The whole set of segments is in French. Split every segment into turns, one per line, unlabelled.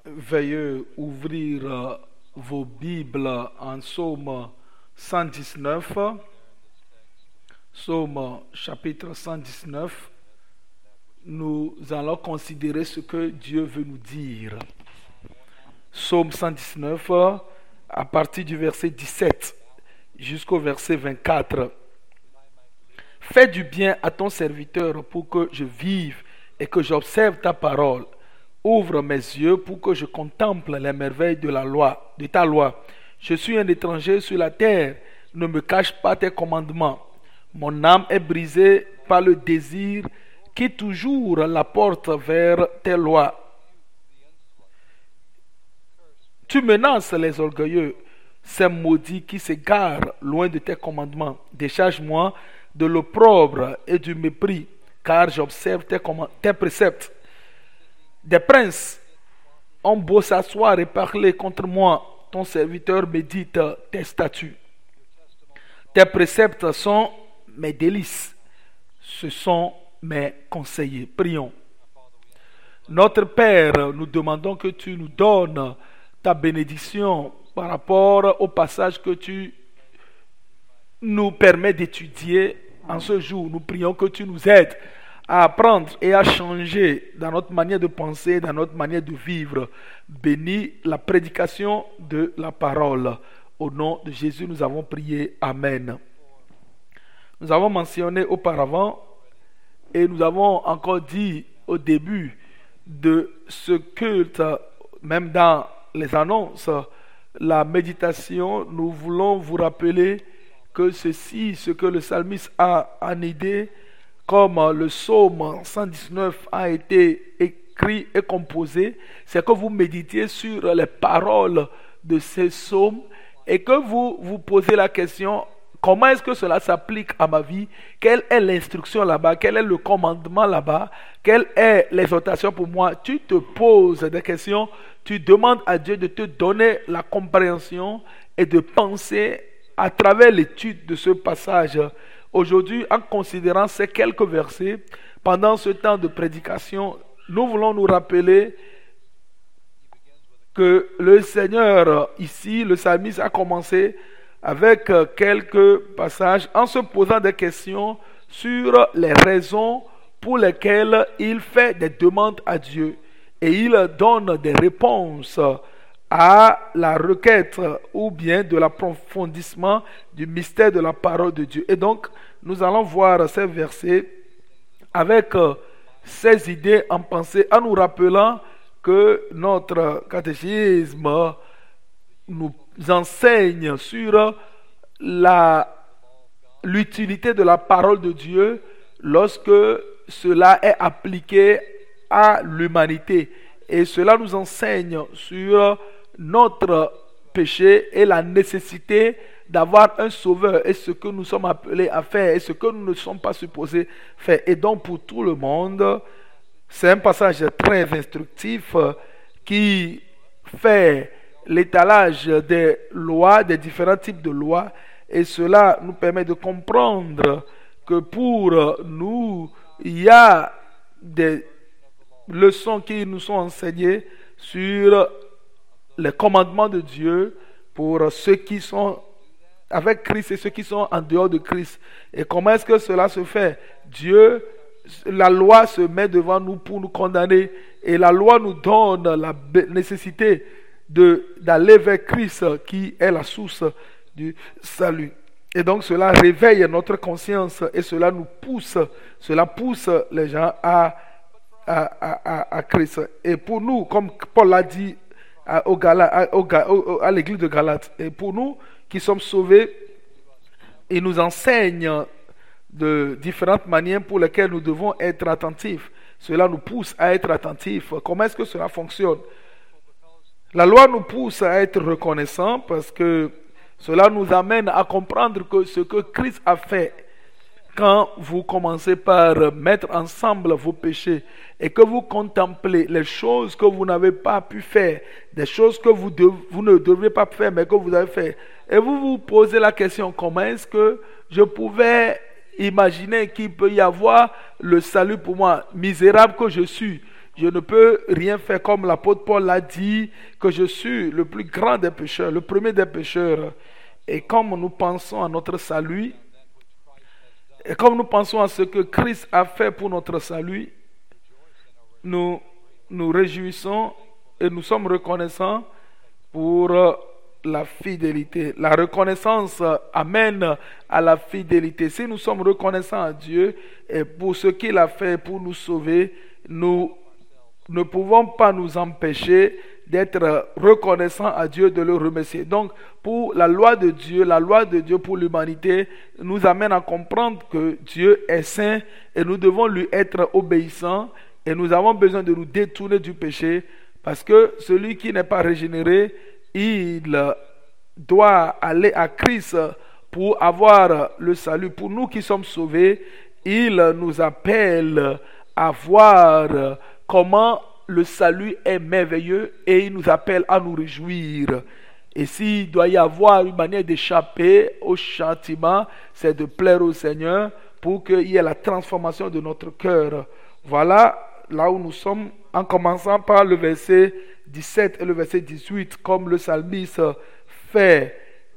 Veuillez ouvrir vos Bibles en Psaume 119. Psaume chapitre 119. Nous allons considérer ce que Dieu veut nous dire. Psaume 119, à partir du verset 17 jusqu'au verset 24. Fais du bien à ton serviteur pour que je vive et que j'observe ta parole. Ouvre mes yeux pour que je contemple les merveilles de ta loi. Je suis un étranger sur la terre. Ne me cache pas tes commandements. Mon âme est brisée par le désir qui toujours la porte vers tes lois. Tu menaces les orgueilleux, ces maudits qui s'égarent loin de tes commandements. Décharge-moi de l'opprobre et du mépris, car j'observe tes préceptes. Des princes ont beau s'asseoir et parler contre moi, ton serviteur médite tes statuts. Tes préceptes sont mes délices, ce sont mes conseillers. Prions. Notre Père, nous demandons que tu nous donnes ta bénédiction par rapport au passage que tu nous permets d'étudier en ce jour. Nous prions que tu nous aides à apprendre et à changer dans notre manière de penser, dans notre manière de vivre. Bénis la prédication de la parole. Au nom de Jésus, nous avons prié. Amen. Nous avons mentionné auparavant et nous avons encore dit au début de ce culte, même dans les annonces, la méditation, nous voulons vous rappeler que ce que le psalmiste a en idée, comme le psaume 119 a été écrit et composé, c'est que vous méditiez sur les paroles de ces psaumes et que vous vous posez la question, comment est-ce que cela s'applique à ma vie? Quelle est l'instruction là-bas? Quel est le commandement là-bas? Quelle est l'exhortation pour moi? Tu te poses des questions, tu demandes à Dieu de te donner la compréhension et de penser à travers l'étude de ce passage. Aujourd'hui, en considérant ces quelques versets, pendant ce temps de prédication, nous voulons nous rappeler que le Seigneur, ici, le psalmiste a commencé avec quelques passages en se posant des questions sur les raisons pour lesquelles il fait des demandes à Dieu. Et il donne des réponses à la requête ou bien de l'approfondissement du mystère de la parole de Dieu. Et donc, nous allons voir ces versets avec ces idées en pensée, en nous rappelant que notre catéchisme nous enseigne sur l'utilité de la parole de Dieu lorsque cela est appliqué à l'humanité. Et cela nous enseigne sur notre péché et la nécessité d'avoir un sauveur et ce que nous sommes appelés à faire et ce que nous ne sommes pas supposés faire. Et donc pour tout le monde, c'est un passage très instructif qui fait l'étalage des lois, des différents types de lois, et cela nous permet de comprendre que pour nous, il y a des leçons qui nous sont enseignées sur les commandements de Dieu pour ceux qui sont avec Christ et ceux qui sont en dehors de Christ. Et comment est-ce que cela se fait? Dieu, la loi se met devant nous pour nous condamner et la loi nous donne la nécessité d'aller vers Christ qui est la source du salut. Et donc cela réveille notre conscience et cela pousse les gens à Christ. Et pour nous, comme Paul l'a dit à l'église de Galate, et pour nous qui sommes sauvés, il nous enseigne de différentes manières pour lesquelles nous devons être attentifs. Cela nous pousse à être attentifs. Comment est-ce que cela fonctionne? La loi nous pousse à être reconnaissants parce que cela nous amène à comprendre que ce que Christ a fait, quand vous commencez par mettre ensemble vos péchés et que vous contemplez les choses que vous n'avez pas pu faire, des choses que vous ne devriez pas faire mais que vous avez fait, et vous vous posez la question, comment est-ce que je pouvais imaginer qu'il peut y avoir le salut pour moi, misérable que je suis? Je ne peux rien faire comme l'apôtre Paul l'a dit, que je suis le plus grand des pécheurs, le premier des pécheurs. Et comme nous pensons à notre salut, et comme nous pensons à ce que Christ a fait pour notre salut, nous nous réjouissons et nous sommes reconnaissants pour la fidélité. La reconnaissance amène à la fidélité. Si nous sommes reconnaissants à Dieu et pour ce qu'il a fait pour nous sauver, nous ne pouvons pas nous empêcher d'être reconnaissants à Dieu, de le remercier. Donc, pour la loi de Dieu pour l'humanité nous amène à comprendre que Dieu est saint et nous devons lui être obéissants et nous avons besoin de nous détourner du péché parce que celui qui n'est pas régénéré, il doit aller à Christ pour avoir le salut. Pour nous qui sommes sauvés, il nous appelle à voir comment le salut est merveilleux et il nous appelle à nous réjouir. Et s'il doit y avoir une manière d'échapper au châtiment, c'est de plaire au Seigneur pour qu'il y ait la transformation de notre cœur. Voilà là où nous sommes, en commençant par le verset 17 et le verset 18, comme le psalmiste fait,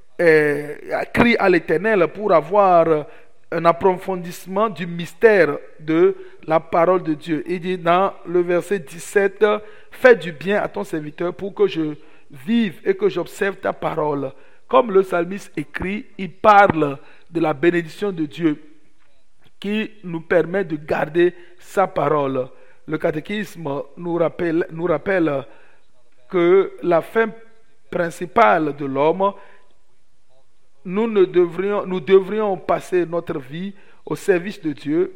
crie à l'Éternel pour avoir un approfondissement du mystère de la parole de Dieu. Il dit dans le verset 17, « Fais du bien à ton serviteur pour que je vive et que j'observe ta parole. » Comme le psalmiste écrit, il parle de la bénédiction de Dieu qui nous permet de garder sa parole. Le catéchisme nous rappelle que la fin principale de l'homme, nous devrions passer notre vie au service de Dieu.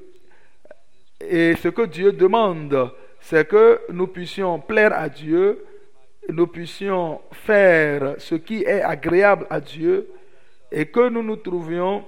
Et ce que Dieu demande, c'est que nous puissions plaire à Dieu, nous puissions faire ce qui est agréable à Dieu et que nous trouvions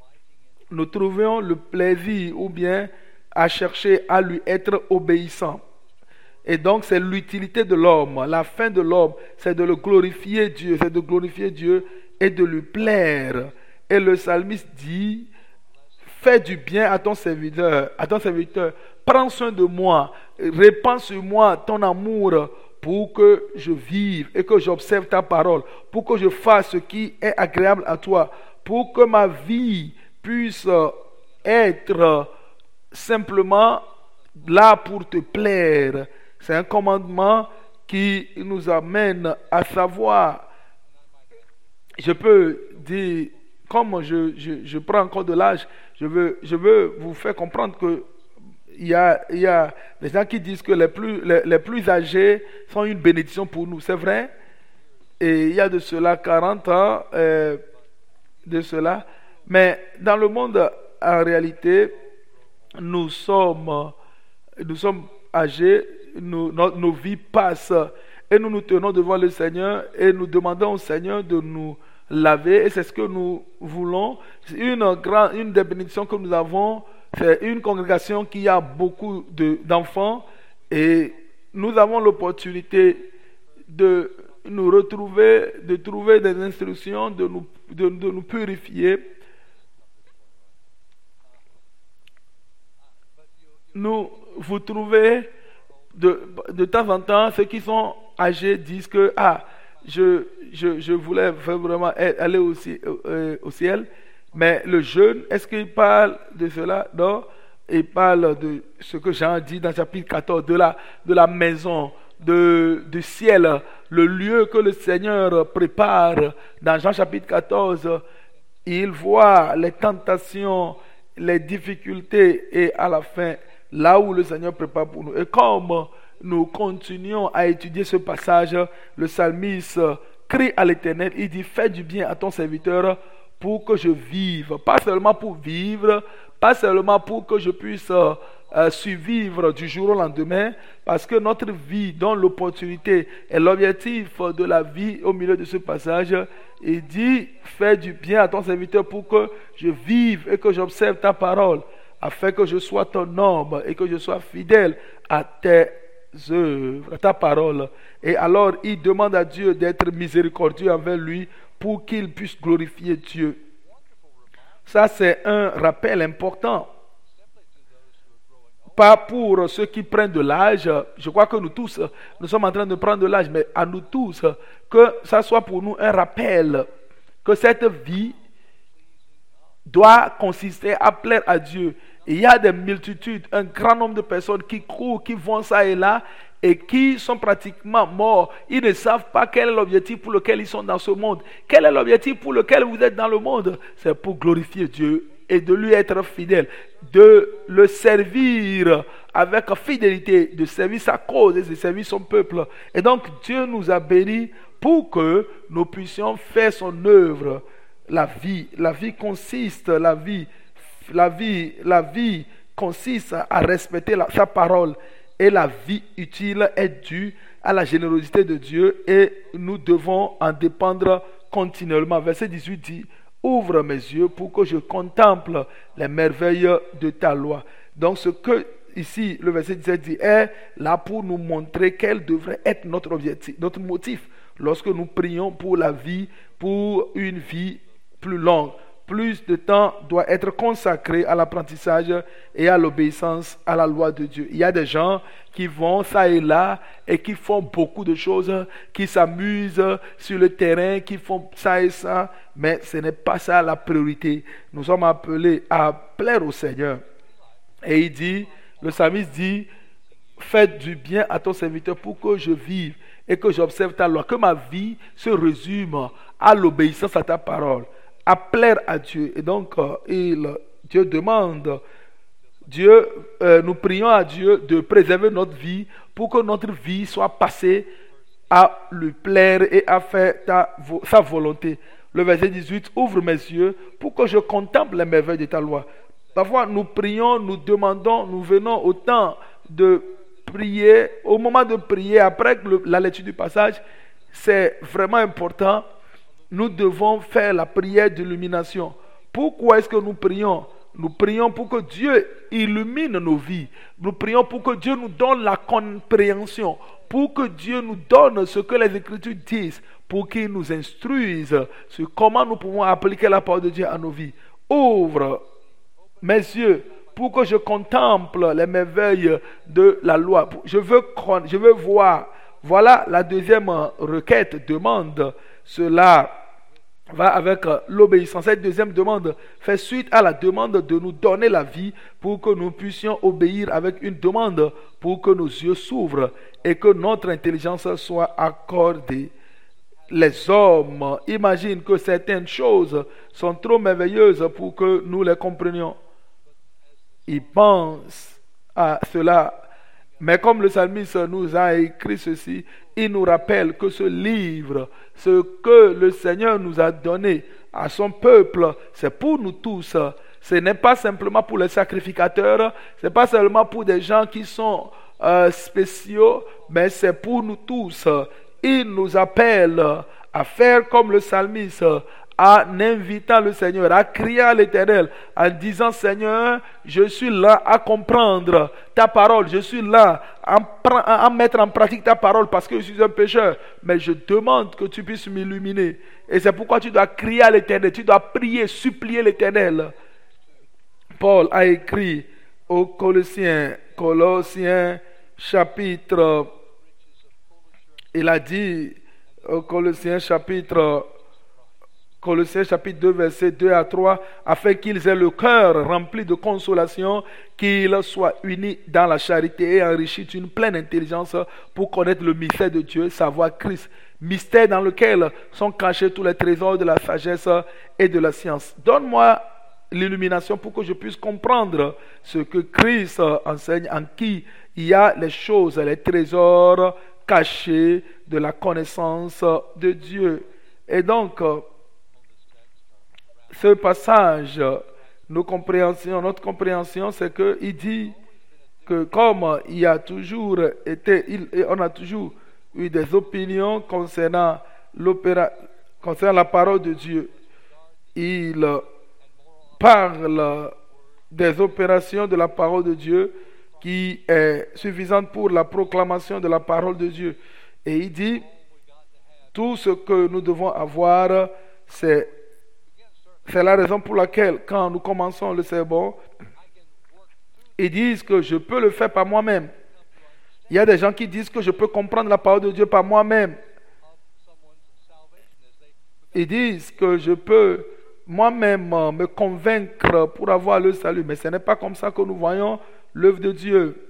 le plaisir ou bien à chercher à lui être obéissant. Et donc c'est l'utilité de l'homme, la fin de l'homme, c'est de le glorifier Dieu, c'est de glorifier Dieu et de lui plaire. Et le psalmiste dit, fais du bien à ton serviteur, prends soin de moi, répands sur moi ton amour pour que je vive et que j'observe ta parole, pour que je fasse ce qui est agréable à toi, pour que ma vie puisse être simplement là pour te plaire. C'est un commandement qui nous amène à savoir. Je peux dire, comme je prends encore de l'âge, je veux vous faire comprendre que il y a des gens qui disent que les plus âgés sont une bénédiction pour nous. C'est vrai. Et il y a de cela 40 ans de cela. Mais dans le monde, en réalité, nous sommes âgés, nos vies passent et nous nous tenons devant le Seigneur et nous demandons au Seigneur de nous laver et c'est ce que nous voulons. Une des bénédictions que nous avons, c'est une congrégation qui a beaucoup d'enfants et nous avons l'opportunité de nous retrouver, de trouver des instructions, de nous purifier. Vous trouvez de temps en temps, ceux qui sont âgés disent que je voulais vraiment aller au ciel, mais le jeune, est-ce qu'il parle de cela? Non, il parle de ce que Jean dit dans chapitre 14, de la maison, du ciel, le lieu que le Seigneur prépare. Dans Jean chapitre 14, il voit les tentations, les difficultés et à la fin, là où le Seigneur prépare pour nous. Et comme nous continuons à étudier ce passage, le psalmiste crie à l'Éternel, il dit, fais du bien à ton serviteur pour que je vive. Pas seulement pour vivre, pas seulement pour que je puisse survivre du jour au lendemain, parce que notre vie donne l'opportunité et l'objectif de la vie au milieu de ce passage. Il dit, fais du bien à ton serviteur pour que je vive et que j'observe ta parole, afin que je sois ton homme et que je sois fidèle à tes œuvres, à ta parole. Et alors, il demande à Dieu d'être miséricordieux envers lui pour qu'il puisse glorifier Dieu. Ça, c'est un rappel important pas pour ceux qui prennent de l'âge. Je crois que nous tous, nous sommes en train de prendre de l'âge, mais à nous tous, que ça soit pour nous un rappel que cette vie doit consister à plaire à Dieu. Il y a des multitudes, un grand nombre de personnes qui courent, qui vont ça et là, et qui sont pratiquement morts. Ils ne savent pas quel est l'objectif pour lequel ils sont dans ce monde. Quel est l'objectif pour lequel vous êtes dans le monde? C'est pour glorifier Dieu et de lui être fidèle, de le servir avec fidélité, de servir sa cause et de servir son peuple. Et donc Dieu nous a bénis pour que nous puissions faire son œuvre. La vie consiste, la vie consiste à respecter sa parole. Et la vie utile est due à la générosité de Dieu et nous devons en dépendre continuellement. Verset 18 dit: ouvre mes yeux pour que je contemple les merveilles de ta loi. Donc ce que ici le verset 17 dit est là pour nous montrer quel devrait être notre objectif, notre motif lorsque nous prions pour la vie, pour une vie plus longue. Plus de temps doit être consacré à l'apprentissage et à l'obéissance à la loi de Dieu. Il y a des gens qui vont ça et là et qui font beaucoup de choses, qui s'amusent sur le terrain, qui font ça et ça, mais ce n'est pas ça la priorité. Nous sommes appelés à plaire au Seigneur. Et il dit, le psalmiste dit: fais du bien à ton serviteur pour que je vive et que j'observe ta loi, que ma vie se résume à l'obéissance à ta parole, à plaire à Dieu. Et donc Dieu demande, nous prions à Dieu de préserver notre vie pour que notre vie soit passée à lui plaire et à faire sa volonté. Le verset 18: ouvre mes yeux pour que je contemple les merveilles de ta loi. Parfois nous prions, nous demandons, nous venons au temps de prier, au moment de prier, après la lecture du passage, c'est vraiment important. Nous devons faire la prière d'illumination. Pourquoi est-ce que nous prions? Nous prions pour que Dieu illumine nos vies. Nous prions pour que Dieu nous donne la compréhension, pour que Dieu nous donne ce que les Écritures disent, pour qu'il nous instruise sur comment nous pouvons appliquer la parole de Dieu à nos vies. Ouvre mes yeux pour que je contemple les merveilles de la loi. Je veux voir. Voilà la deuxième requête, demande. Cela va avec l'obéissance. Cette deuxième demande fait suite à la demande de nous donner la vie pour que nous puissions obéir, avec une demande pour que nos yeux s'ouvrent et que notre intelligence soit accordée. Les hommes imaginent que certaines choses sont trop merveilleuses pour que nous les comprenions. Ils pensent à cela. Mais comme le psalmiste nous a écrit ceci, il nous rappelle que ce livre, ce que le Seigneur nous a donné à son peuple, c'est pour nous tous. Ce n'est pas simplement pour les sacrificateurs, ce n'est pas seulement pour des gens qui sont spéciaux, mais c'est pour nous tous. Il nous appelle à faire comme le psalmiste, en invitant le Seigneur, à crier à l'Éternel, en disant: Seigneur, je suis là à comprendre ta parole, je suis là à mettre en pratique ta parole parce que je suis un pécheur, mais je demande que tu puisses m'illuminer. Et c'est pourquoi tu dois crier à l'Éternel, tu dois prier, supplier l'Éternel. Paul a écrit aux Colossiens chapitre, il a dit aux Colossiens chapitre 2, versets 2 à 3, afin qu'ils aient le cœur rempli de consolation, qu'ils soient unis dans la charité et enrichis d'une pleine intelligence pour connaître le mystère de Dieu, savoir Christ, mystère dans lequel sont cachés tous les trésors de la sagesse et de la science. Donne-moi l'illumination pour que je puisse comprendre ce que Christ enseigne, en qui il y a les choses, les trésors cachés de la connaissance de Dieu. Et donc, ce passage, notre compréhension, c'est qu'il dit que comme il y a toujours été, on a toujours eu des opinions concernant la parole de Dieu, il parle des opérations de la parole de Dieu qui est suffisante pour la proclamation de la parole de Dieu. Et il dit, tout ce que nous devons avoir, c'est la raison pour laquelle, quand nous commençons le sermon, Ils disent que je peux le faire par moi-même. Il y a des gens qui disent que je peux comprendre la parole de Dieu par moi-même. Ils disent que je peux moi-même me convaincre pour avoir le salut. Mais ce n'est pas comme ça que nous voyons l'œuvre de Dieu.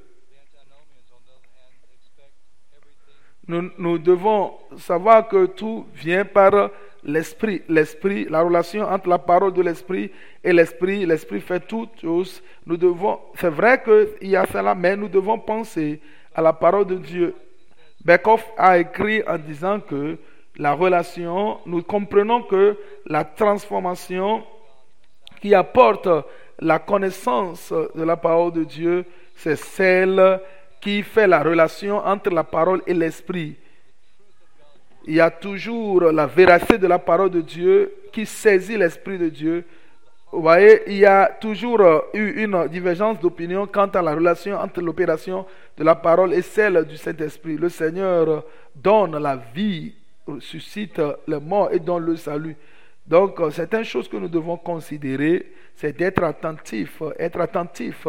Nous devons savoir que tout vient par l'esprit. L'esprit, la relation entre la parole de l'esprit et l'esprit. L'esprit fait toutes choses. C'est vrai qu'il y a cela, mais nous devons penser à la parole de Dieu. Beckhoff a écrit en disant que la relation, nous comprenons que la transformation qui apporte la connaissance de la parole de Dieu, c'est celle qui fait la relation entre la parole et l'esprit. Il y a toujours la véracité de la parole de Dieu qui saisit l'esprit de Dieu. Vous voyez, il y a toujours eu une divergence d'opinion quant à la relation entre l'opération de la parole et celle du Saint-Esprit. Le Seigneur donne la vie, suscite les morts et donne le salut. Donc, c'est une chose que nous devons considérer, c'est d'être attentif, être attentif.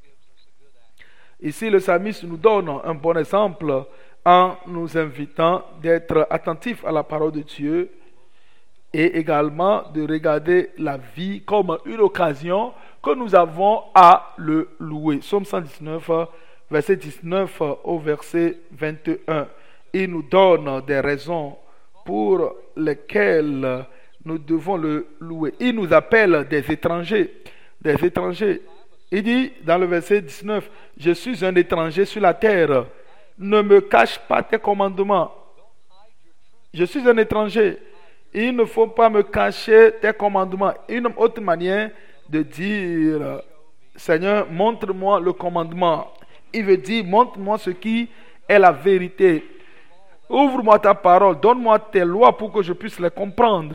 Ici, le psalmiste nous donne un bon exemple en nous invitant d'être attentifs à la parole de Dieu et également de regarder la vie comme une occasion que nous avons à le louer. Psaume 119, verset 19 au verset 21. Il nous donne des raisons pour lesquelles nous devons le louer. Il nous appelle des étrangers. Des étrangers. Il dit dans le verset 19, « Je suis un étranger sur la terre. Ne me cache pas tes commandements. » Je suis un étranger. Il ne faut pas me cacher tes commandements. Une autre manière de dire, « Seigneur, montre-moi le commandement. » Il veut dire, montre-moi ce qui est la vérité. Ouvre-moi ta parole. Donne-moi tes lois pour que je puisse les comprendre.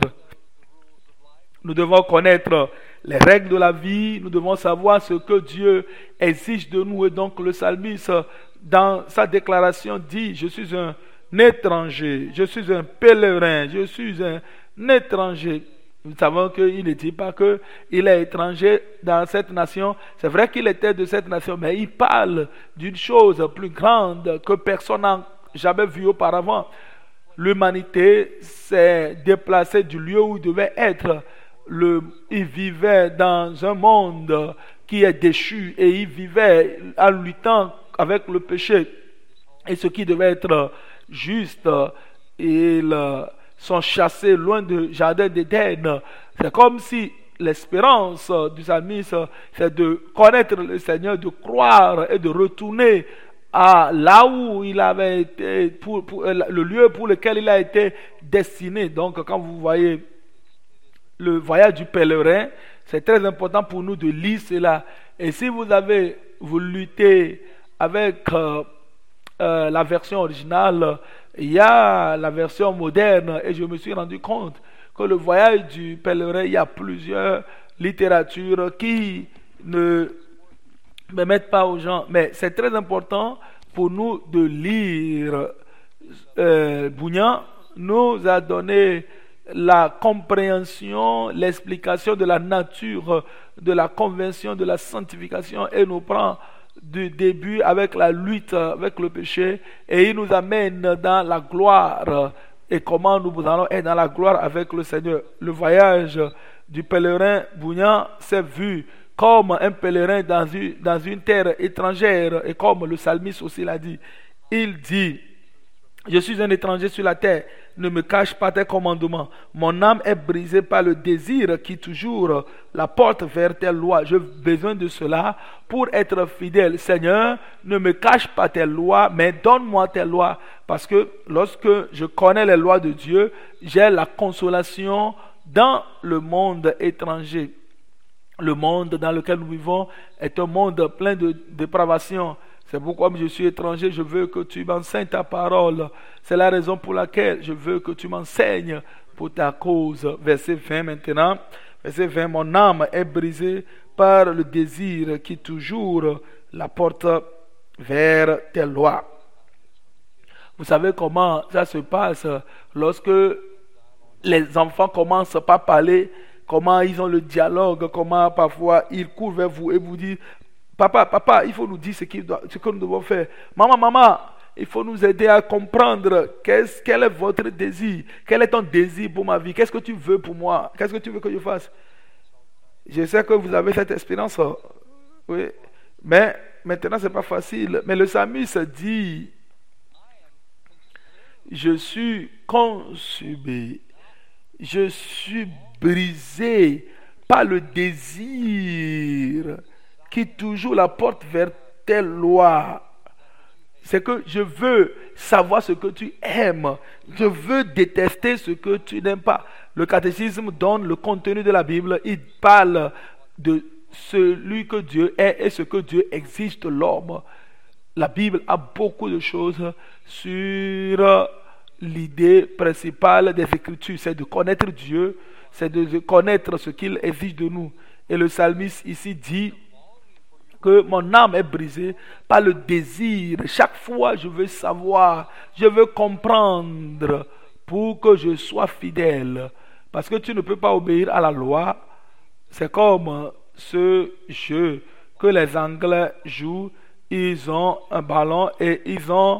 Nous devons connaître les règles de la vie, nous devons savoir ce que Dieu exige de nous. Et donc le psalmiste, dans sa déclaration, dit, je suis un étranger, je suis un pèlerin, je suis un étranger. Nous savons qu'il ne dit pas qu'il est étranger dans cette nation. C'est vrai qu'il était de cette nation, mais il parle d'une chose plus grande que personne n'a jamais vue auparavant. L'humanité s'est déplacée du lieu où il devait être. Il vivait dans un monde qui est déchu et il vivait en luttant avec le péché. Et ce qui devait être juste, ils sont chassés loin du jardin d'Éden. C'est comme si l'espérance du psalmiste, c'est de connaître le Seigneur, de croire et de retourner à là où il avait été, le lieu pour lequel il a été destiné. Donc quand vous voyez le voyage du pèlerin, c'est très important pour nous de lire cela. Et si vous luttez avec la version originale, il y a la version moderne et je me suis rendu compte que le voyage du pèlerin, il y a plusieurs littératures qui ne mettent pas aux gens. Mais c'est très important pour nous de lire. Bunyan nous a donné la compréhension, l'explication de la nature, de la conversion, de la sanctification et nous prend du début avec la lutte avec le péché et il nous amène dans la gloire et comment nous allons être dans la gloire avec le Seigneur. Le voyage du pèlerin Bunyan s'est vu comme un pèlerin dans une terre étrangère et comme le psalmiste aussi l'a dit. Il dit, je suis un étranger sur la terre, ne me cache pas tes commandements. Mon âme est brisée par le désir qui toujours la porte vers tes lois. J'ai besoin de cela pour être fidèle. Seigneur, ne me cache pas tes lois, mais donne-moi tes lois. Parce que lorsque je connais les lois de Dieu, j'ai la consolation dans le monde étranger. Le monde dans lequel nous vivons est un monde plein de dépravation. C'est pourquoi je suis étranger, je veux que tu m'enseignes ta parole. C'est la raison pour laquelle je veux que tu m'enseignes pour ta cause. Verset 20 maintenant. Verset 20, mon âme est brisée par le désir qui toujours la porte vers tes lois. Vous savez comment ça se passe lorsque les enfants commencent par parler, comment ils ont le dialogue, comment parfois ils courent vers vous et vous disent, Papa, il faut nous dire ce que nous devons faire. Maman, il faut nous aider à comprendre quel est votre désir. Quel est ton désir pour ma vie? Qu'est-ce que tu veux pour moi? Qu'est-ce que tu veux que je fasse? Je sais que vous avez cette expérience. Oui. Mais maintenant, ce n'est pas facile. Mais le psalmiste dit, je suis consumé. Je suis brisé par le désir qui toujours la porte vers tes lois. C'est que je veux savoir ce que tu aimes. Je veux détester ce que tu n'aimes pas. Le catéchisme donne le contenu de la Bible. Il parle de celui que Dieu est et ce que Dieu exige de l'homme. La Bible a beaucoup de choses sur l'idée principale des Écritures. C'est de connaître Dieu, c'est de connaître ce qu'il exige de nous. Et le psalmiste ici dit que mon âme est brisée par le désir. Chaque fois, je veux savoir, je veux comprendre pour que je sois fidèle. Parce que tu ne peux pas obéir à la loi. C'est comme ce jeu que les Anglais jouent. Ils ont un ballon et ils ont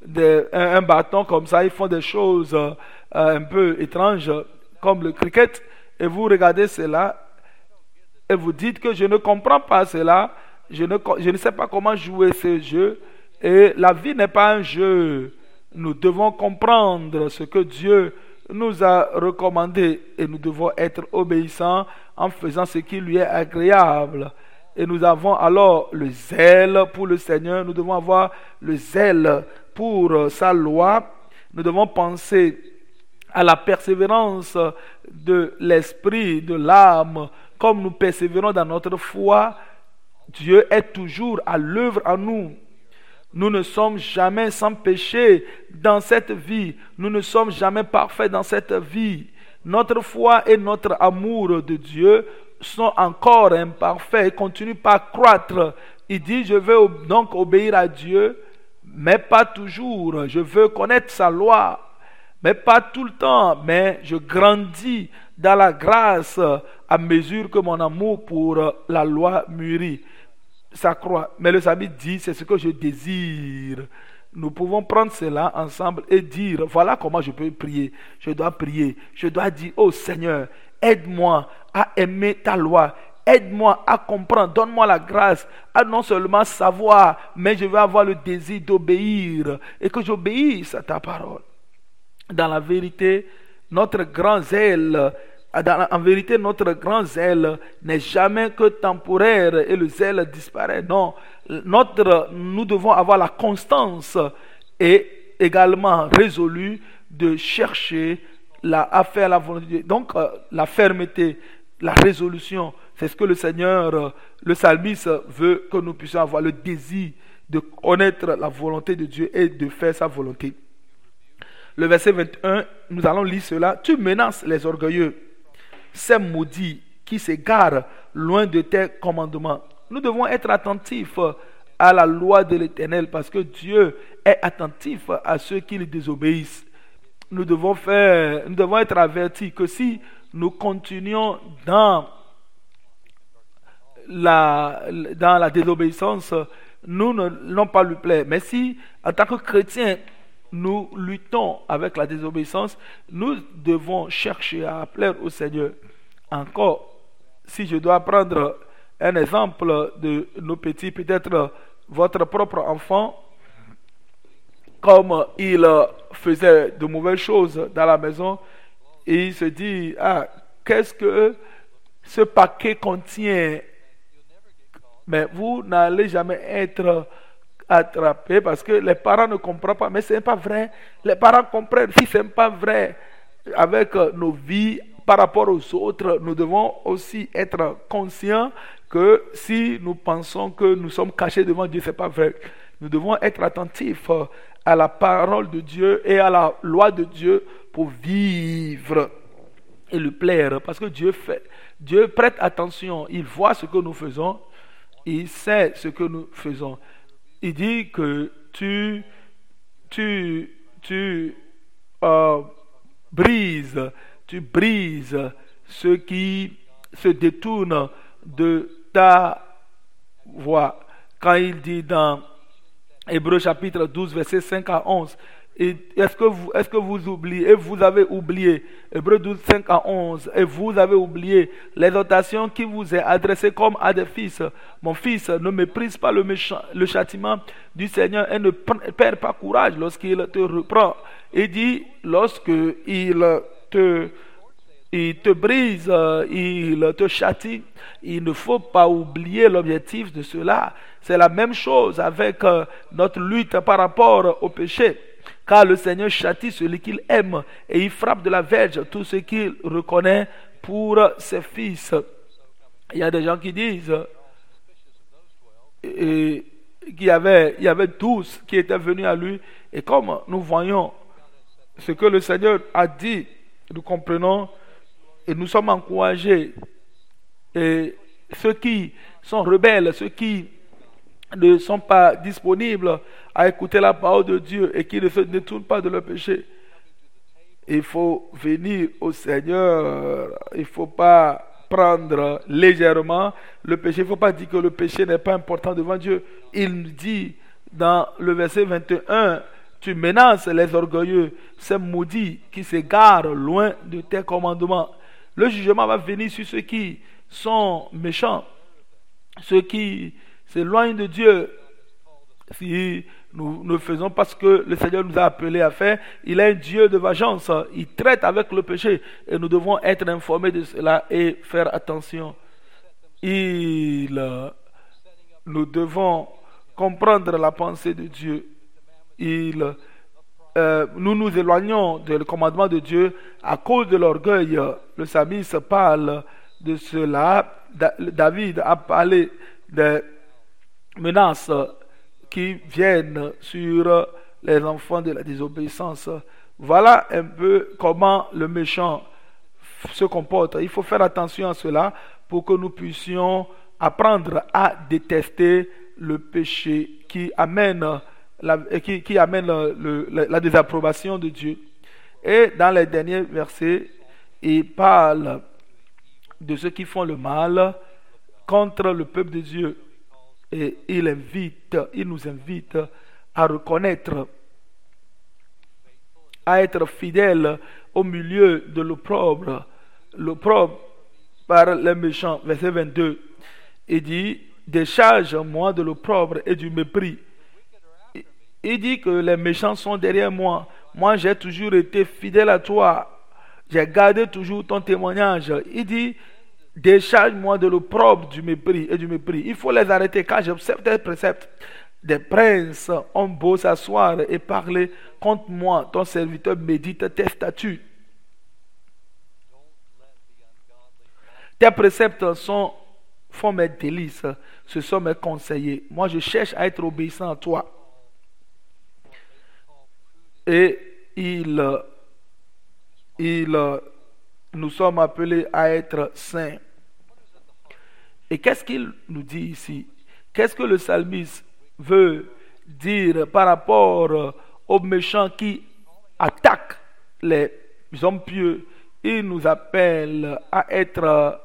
un bâton comme ça. Ils font des choses un peu étranges comme le cricket. Et vous regardez cela et vous dites que je ne comprends pas cela. Je ne sais pas comment jouer ce jeu. Et la vie n'est pas un jeu. Nous devons comprendre ce que Dieu nous a recommandé et nous devons être obéissants en faisant ce qui lui est agréable. Et nous avons alors le zèle pour le Seigneur. Nous devons avoir le zèle pour sa loi. Nous devons penser à la persévérance de l'esprit, de l'âme. Comme nous persévérons dans notre foi, Dieu est toujours à l'œuvre en nous. Nous ne sommes jamais sans péché dans cette vie. Nous ne sommes jamais parfaits dans cette vie. Notre foi et notre amour de Dieu sont encore imparfaits et continuent par croître. Il dit, je veux donc obéir à Dieu, mais pas toujours. Je veux connaître sa loi, mais pas tout le temps. Mais je grandis dans la grâce à mesure que mon amour pour la loi mûrit. Ça croît. Mais le sabbat dit, c'est ce que je désire. Nous pouvons prendre cela ensemble et dire, voilà comment je peux prier. Je dois prier. Je dois dire, oh Seigneur, aide-moi à aimer ta loi. Aide-moi à comprendre. Donne-moi la grâce à non seulement savoir, mais je vais avoir le désir d'obéir et que j'obéisse à ta parole. Dans la vérité, notre grand zèle, en vérité, notre grand zèle n'est jamais que temporaire et le zèle disparaît. Non, nous devons avoir la constance et également résolue de chercher à faire la volonté de Dieu. Donc, la fermeté, la résolution, c'est ce que le Seigneur, le psalmiste veut que nous puissions avoir, le désir de connaître la volonté de Dieu et de faire sa volonté. Le verset 21, nous allons lire cela. Tu menaces les orgueilleux, ces maudits qui s'égarent loin de tes commandements. Nous devons être attentifs à la loi de l'Éternel parce que Dieu est attentif à ceux qui le désobéissent. Nous devons être avertis que si nous continuons dans la désobéissance, nous n'allons pas lui plaire. Mais si, en tant que chrétiens, nous luttons avec la désobéissance, nous devons chercher à plaire au Seigneur. Encore, si je dois prendre un exemple de nos petits, peut-être votre propre enfant, comme il faisait de mauvaises choses dans la maison, et il se dit, qu'est-ce que ce paquet contient? Mais vous n'allez jamais être attrapé parce que les parents ne comprennent pas. Mais ce n'est pas vrai. Les parents comprennent. Si ce n'est pas vrai avec nos vies par rapport aux autres, nous devons aussi être conscients que si nous pensons que nous sommes cachés devant Dieu, ce n'est pas vrai. Nous devons être attentifs à la parole de Dieu et à la loi de Dieu pour vivre et lui plaire. Parce que Dieu prête attention. Il voit ce que nous faisons. Il sait ce que nous faisons. Il dit que tu brises ceux qui se détournent de ta voie. quand il dit dans Hébreux chapitre 12, versets 5 à 11, est-ce que vous oubliez, et vous avez oublié, Hébreux 12, 5 à 11, et vous avez oublié l'exhortation qui vous est adressée comme à des fils. Mon fils, ne méprise pas le châtiment du Seigneur et ne perds pas courage lorsqu'il te reprend. Il dit, lorsqu'il te brise, il te châtie, il ne faut pas oublier l'objectif de cela. C'est la même chose avec notre lutte par rapport au péché. Car le Seigneur châtie celui qu'il aime et il frappe de la verge tout ce qu'il reconnaît pour ses fils. Il y a des gens qui disent qu'il y avait 12 qui étaient venus à lui, et comme nous voyons ce que le Seigneur a dit, nous comprenons et nous sommes encouragés. Et ceux qui sont rebelles, ceux qui ne sont pas disponibles à écouter la parole de Dieu et qui ne se détournent pas de leur péché, il faut venir au Seigneur. Il ne faut pas prendre légèrement le péché. Il ne faut pas dire que le péché n'est pas important devant Dieu. Il dit dans le verset 21, tu menaces les orgueilleux, ces maudits qui s'égarent loin de tes commandements. Le jugement va venir sur ceux qui sont méchants, ceux qui s'éloignent de Dieu. Si nous ne faisons pas ce que le Seigneur nous a appelés à faire, il est un Dieu de vengeance. Il traite avec le péché et nous devons être informés de cela et faire attention. Nous devons comprendre la pensée de Dieu. Nous nous éloignons du commandement de Dieu à cause de l'orgueil. Le psalmiste parle de cela. David a parlé des menaces qui viennent sur les enfants de la désobéissance. Voilà un peu comment le méchant se comporte. Il faut faire attention à cela pour que nous puissions apprendre à détester le péché qui amène la désapprobation de Dieu. Et dans les derniers versets, il parle de ceux qui font le mal contre le peuple de Dieu. Et il nous invite à reconnaître, à être fidèles au milieu de l'opprobre par les méchants. Verset 22, il dit, décharge-moi de l'opprobre et du mépris. Il dit que les méchants sont derrière moi. Moi, j'ai toujours été fidèle à toi. J'ai gardé toujours ton témoignage. Il dit, décharge-moi de l'opprobre du mépris et du mépris. Il faut les arrêter car j'observe tes préceptes. Des princes ont beau s'asseoir et parler contre moi. Ton serviteur médite tes statuts. Tes préceptes font mes délices. Ce sont mes conseillers. Moi, je cherche à être obéissant à toi. Et nous sommes appelés à être saints. Et qu'est-ce qu'il nous dit ici? Qu'est-ce que le psalmiste veut dire par rapport aux méchants qui attaquent les hommes pieux? Il nous appelle à être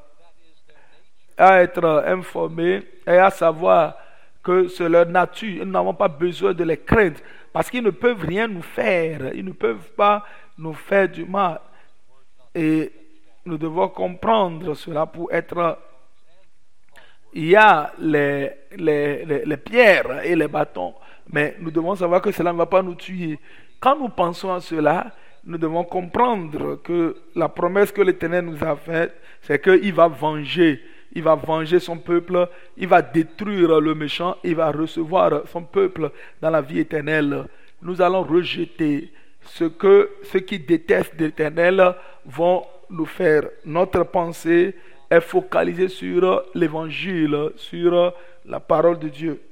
informés et à savoir que c'est leur nature. Nous n'avons pas besoin de les craindre parce qu'ils ne peuvent rien nous faire. Ils ne peuvent pas nous faire du mal. Et nous devons comprendre cela pour être... Il y a les pierres et les bâtons, mais nous devons savoir que cela ne va pas nous tuer. Quand nous pensons à cela, nous devons comprendre que la promesse que l'Éternel nous a faite, c'est qu'il va venger. Il va venger son peuple, il va détruire le méchant, il va recevoir son peuple dans la vie éternelle. Nous allons rejeter ce que ceux qui détestent l'Éternel vont nous faire. Notre pensée est focalisée sur l'évangile, sur la parole de Dieu.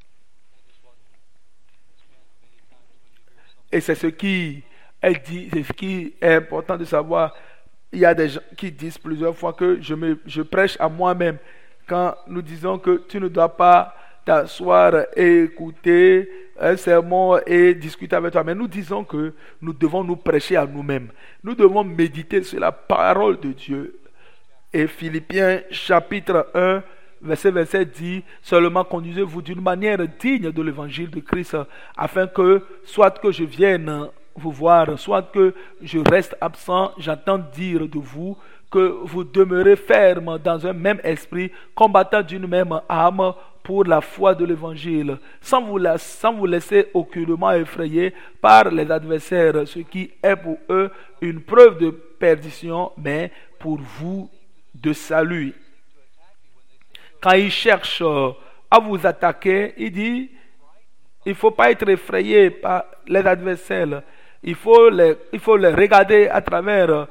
Et c'est ce qui est dit, c'est ce qui est important de savoir. Il y a des gens qui disent plusieurs fois que je prêche à moi-même quand nous disons que tu ne dois pas t'asseoir et écouter un sermon et discuter avec toi. Mais nous disons que nous devons nous prêcher à nous-mêmes. Nous devons méditer sur la parole de Dieu. Et Philippiens chapitre 1, verset 27 dit, seulement conduisez-vous d'une manière digne de l'évangile de Christ, afin que, soit que je vienne vous voir, soit que je reste absent, j'entends dire de vous que vous demeurez ferme dans un même esprit, combattant d'une même âme pour la foi de l'évangile, sans vous laisser aucunement effrayer par les adversaires, ce qui est pour eux une preuve de perdition, mais pour vous de salut. Quand ils cherchent à vous attaquer, il dit, il ne faut pas être effrayé par les adversaires. Il faut les regarder à travers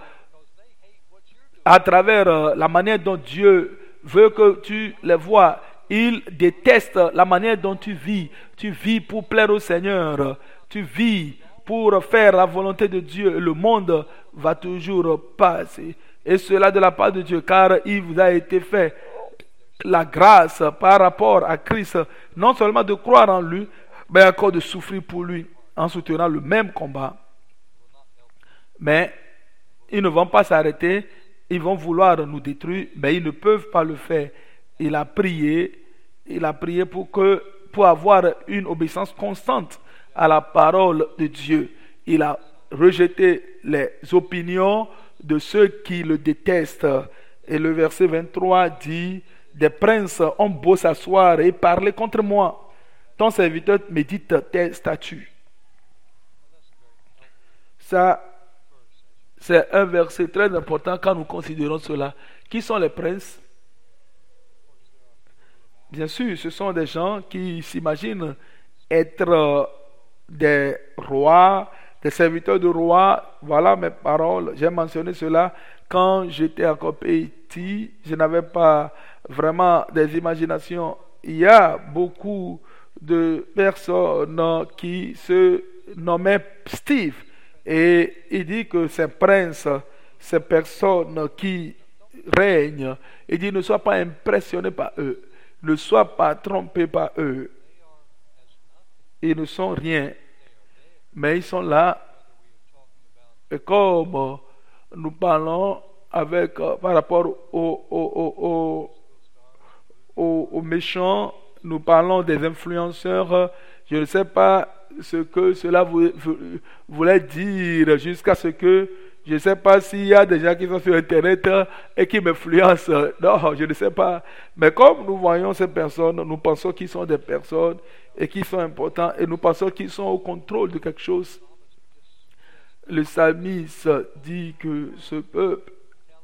la manière dont Dieu veut que tu les vois. Il déteste la manière dont tu vis. Tu vis pour plaire au Seigneur. Tu vis pour faire la volonté de Dieu. Le monde va toujours passer. Et cela de la part de Dieu, car il vous a été fait la grâce par rapport à Christ, non seulement de croire en lui, mais encore de souffrir pour lui, en soutenant le même combat. Mais ils ne vont pas s'arrêter, ils vont vouloir nous détruire, mais ils ne peuvent pas le faire. Il a prié pour avoir une obéissance constante à la parole de Dieu. Il a rejeté les opinions de ceux qui le détestent. Et le verset 23 dit, des princes ont beau s'asseoir et parler contre moi. Ton serviteur médite tes statuts. Ça, c'est un verset très important quand nous considérons cela. Qui sont les princes? Bien sûr, ce sont des gens qui s'imaginent être des rois, des serviteurs de rois. Voilà mes paroles. J'ai mentionné cela quand j'étais encore petit. Je n'avais pas vraiment des imaginations. Il y a beaucoup de personnes qui se nommaient Steve. Et il dit que ces princes, ces personnes qui règnent, il dit ne sois pas impressionné par eux. Ne sois pas trompé par eux. Ils ne sont rien. Mais ils sont là. Et comme nous parlons par rapport aux méchants, nous parlons des influenceurs. Je ne sais pas ce que cela voulait dire jusqu'à ce que je ne sais pas s'il y a des gens qui sont sur Internet et qui m'influencent. Non, je ne sais pas. Mais comme nous voyons ces personnes, nous pensons qu'ils sont des personnes et qui sont importants et nous pensons qu'ils sont au contrôle de quelque chose. Le psalmiste dit que ce peuple,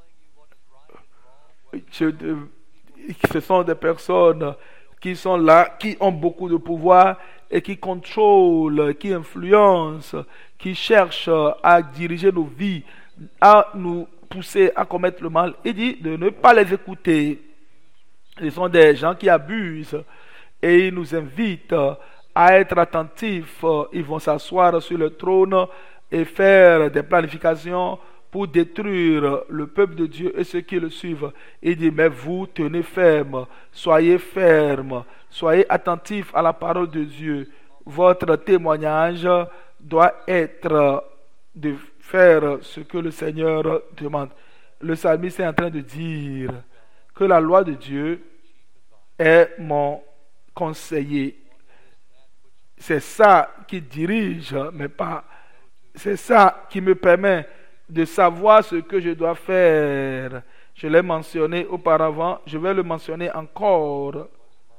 ce sont des personnes qui sont là, qui ont beaucoup de pouvoir et qui contrôlent, qui influencent, qui cherchent à diriger nos vies, à nous pousser à commettre le mal. Il dit de ne pas les écouter. Ce sont des gens qui abusent et ils nous invitent à être attentifs. Ils vont s'asseoir sur le trône et faire des planifications pour détruire le peuple de Dieu et ceux qui le suivent. Il dit, mais vous tenez ferme, soyez attentifs à la parole de Dieu. Votre témoignage doit être de faire ce que le Seigneur demande. Le psalmiste est en train de dire que la loi de Dieu est mon conseiller. C'est ça qui dirige mes pas. C'est ça qui me permet de savoir ce que je dois faire. Je l'ai mentionné auparavant, je vais le mentionner encore.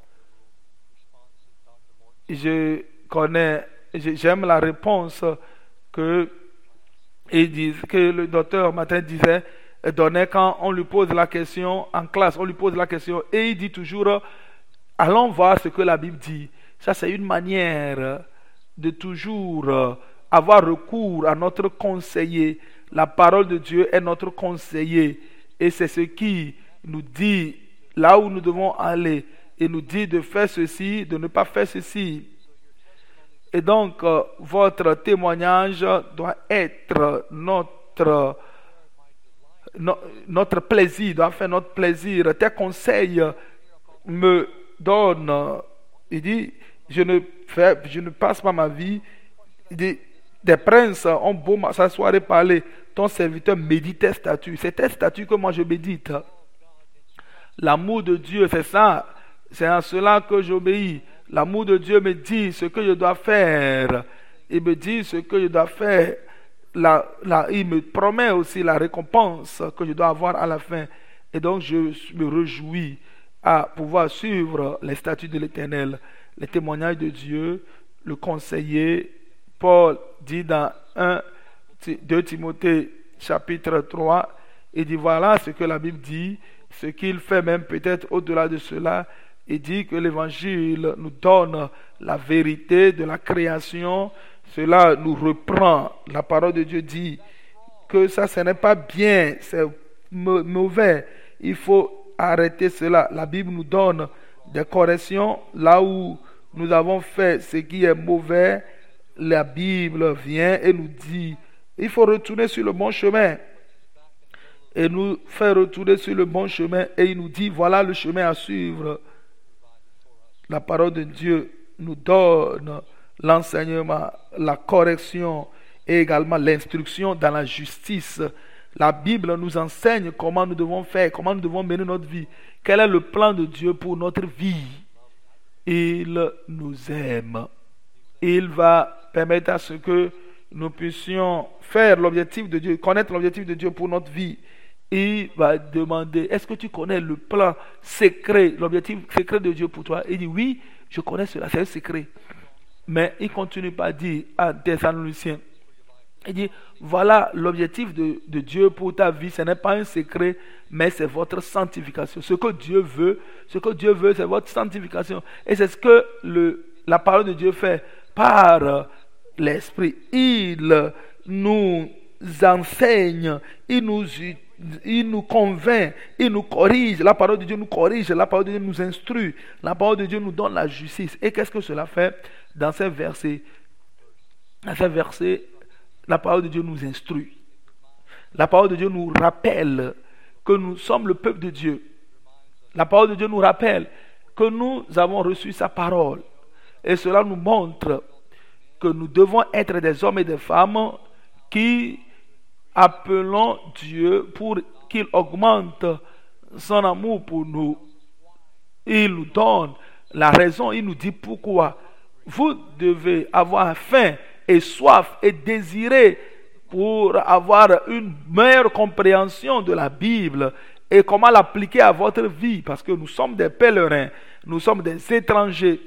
J'aime la réponse que le docteur Martin donnait quand on lui pose la question en classe, on lui pose la question et il dit toujours, allons voir ce que la Bible dit. Ça, c'est une manière de toujours avoir recours à notre conseiller. La parole de Dieu est notre conseiller et c'est ce qui nous dit là où nous devons aller et nous dit de faire ceci, de ne pas faire ceci. Et donc, votre témoignage doit être notre plaisir, doit faire notre plaisir. Tes conseils me donnent, il dit, je ne passe pas ma vie. Il dit, des princes ont beau s'asseoir et parler, ton serviteur médite tes statuts. C'est tes statuts que moi je médite. L'amour de Dieu, c'est ça. C'est à cela que j'obéis. L'amour de Dieu me dit ce que je dois faire. Il me dit ce que je dois faire. Il me promet aussi la récompense que je dois avoir à la fin. Et donc je me réjouis à pouvoir suivre les statuts de l'Éternel, les témoignages de Dieu. Le conseiller, Paul dit dans 2 Timothée chapitre 3, il dit voilà ce que la Bible dit, ce qu'il fait même peut-être au-delà de cela. Il dit que l'Évangile nous donne la vérité de la création. Cela nous reprend. La parole de Dieu dit que ça, ce n'est pas bien, c'est mauvais. Il faut arrêter cela. La Bible nous donne des corrections. Là où nous avons fait ce qui est mauvais, la Bible vient et nous dit il faut retourner sur le bon chemin. Et nous fait retourner sur le bon chemin. Et il nous dit voilà le chemin à suivre. La parole de Dieu nous donne l'enseignement, la correction et également l'instruction dans la justice. La Bible nous enseigne comment nous devons faire, comment nous devons mener notre vie. Quel est le plan de Dieu pour notre vie? Il nous aime. Il va permettre à ce que nous puissions faire l'objectif de Dieu, connaître l'objectif de Dieu pour notre vie. Il va demander, est-ce que tu connais le plan secret, l'objectif secret de Dieu pour toi? Il dit, oui, je connais cela, c'est un secret. Mais il continue par dire à Thessaloniciens, il dit, voilà l'objectif de Dieu pour ta vie, ce n'est pas un secret, mais c'est votre sanctification. Ce que Dieu veut, c'est votre sanctification. Et c'est ce que la parole de Dieu fait par l'Esprit. Il nous enseigne, il nous convainc, il nous corrige. La parole de Dieu nous corrige, la parole de Dieu nous instruit, la parole de Dieu nous donne la justice. Et qu'est-ce que cela fait dans ces versets? Dans ces versets, la parole de Dieu nous instruit. La parole de Dieu nous rappelle que nous sommes le peuple de Dieu. La parole de Dieu nous rappelle que nous avons reçu sa parole. Et cela nous montre que nous devons être des hommes et des femmes qui appelons Dieu pour qu'il augmente son amour pour nous. Il nous donne la raison, il nous dit pourquoi. Vous devez avoir faim et soif et désirer pour avoir une meilleure compréhension de la Bible et comment l'appliquer à votre vie, parce que nous sommes des pèlerins, nous sommes des étrangers.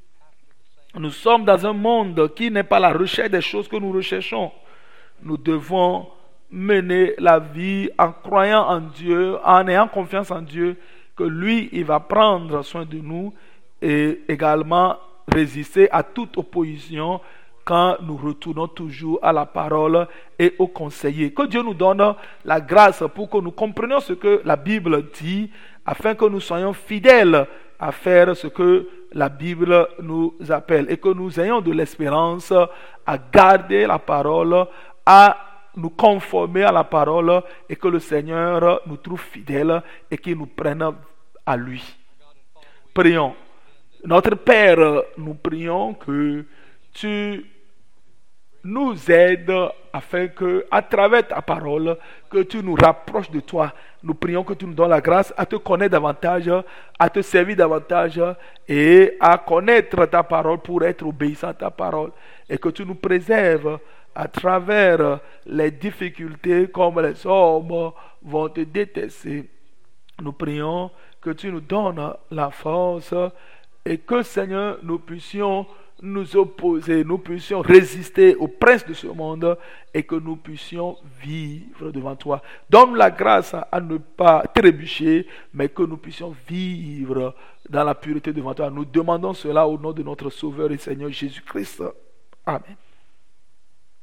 Nous sommes dans un monde qui n'est pas la recherche des choses que nous recherchons. Nous devons mener la vie en croyant en Dieu, en ayant confiance en Dieu, que lui, il va prendre soin de nous et également résister à toute opposition quand nous retournons toujours à la parole et au conseiller. Que Dieu nous donne la grâce pour que nous comprenions ce que la Bible dit, afin que nous soyons fidèles à faire ce que la Bible nous appelle et que nous ayons de l'espérance à garder la parole, à nous conformer à la parole et que le Seigneur nous trouve fidèles et qu'il nous prenne à lui. Prions. Notre Père, nous prions que tu nous aides afin que, à travers ta parole, que tu nous rapproches de toi. Nous prions que tu nous donnes la grâce à te connaître davantage, à te servir davantage et à connaître ta parole pour être obéissant à ta parole. Et que tu nous préserves à travers les difficultés comme les hommes vont te détester. Nous prions que tu nous donnes la force et que, Seigneur, nous puissions nous opposer, nous puissions résister au prince de ce monde et que nous puissions vivre devant toi. Donne-nous la grâce à ne pas trébucher, mais que nous puissions vivre dans la pureté devant toi. Nous demandons cela au nom de notre Sauveur et Seigneur Jésus-Christ. Amen.